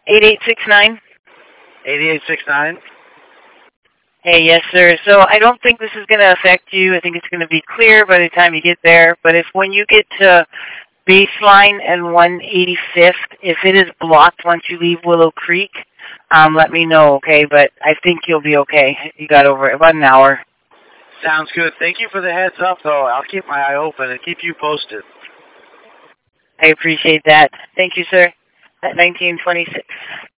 8869. 8869. Hey, yes, sir. So I don't think this is going to affect you. I think it's going to be clear by the time you get there. But if when you get to Baseline and 185th, if it is blocked once you leave Willow Creek, let me know, okay? But I think you'll be okay. You got over it. About an hour. Sounds good. Thank you for the heads up, though. I'll keep my eye open and keep you posted. I appreciate that. Thank you, sir. At 1926.